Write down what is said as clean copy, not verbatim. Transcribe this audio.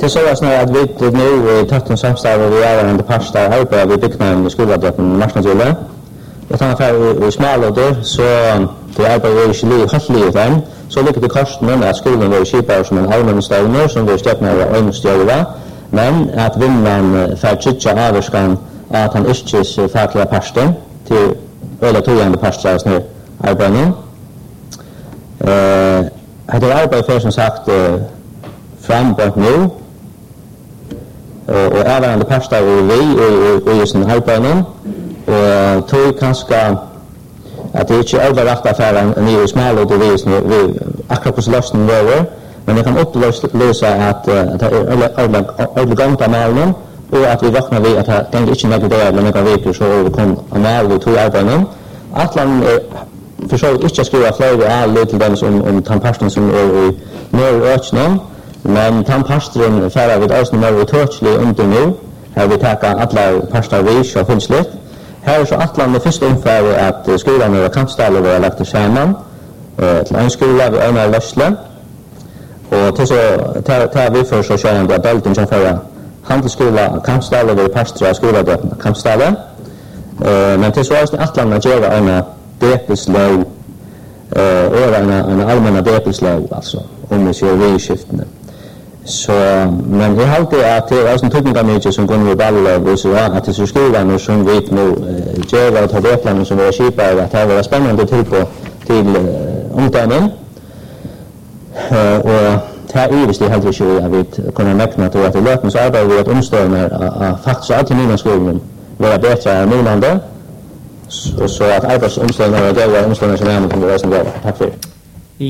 Det så att vi nu tatt en samstarv och vi är en pasta arbetar vi byggnaden i skoladrotten Marsnadjula. Jag tar för i smalåder så det arbetar i Chile halvlivet än. Så ligger det kosten att skolan var skipar som en allmän ställning som vi stöpnar och önskjöra. Men att vinnan för tjutja avskan att han ischis fackliga pasten till öla tojande pastras ner arbetarna. Det arbetar för som sagt frambart nu. Och även pasta och vi och sin arbetarna. Och tog kanske att det inte är överrakt affären nere i smal och det vi akkurat på lösningen över. Men jag kan upplösa att det är övergångt av malen och att vi vaknar vid att det är inte negativt med några veckor så överkom av mal vi tog arbetarna. Atlan försöker inte skriva flera all till dem om tandpasten som är i nere men tandpasten färrar vid oss när vi touchlig under nu. Här vi tackar alla pastar vis och fullsligt. Här är så Atlan med första ungefär att skolan och kampstallar var lagt till samman till en skola vid en lösle. Och till så tar vi för så kör en adulten som förra handelsskola kampstallar vid pastra skola där kampstallar. Men till så är det Atlan att göra en depeslöv och en allmänna depeslöv alltså om vi ser reskiftene. Så men det har det att det är en tekniska mycket som går med baller och så att det är skolan som vet nu gör att ha veplanen som är skipar att det var spännande till omtänen. Och det är ju det helt visst jag vet kunna mäkna att det löper så arbetar vi att omstöna faktiskt alltid mina skolan vara bättre än någon annan. Så att arbetsomställningar och det var omställningar som är med på det som går. Tack för det.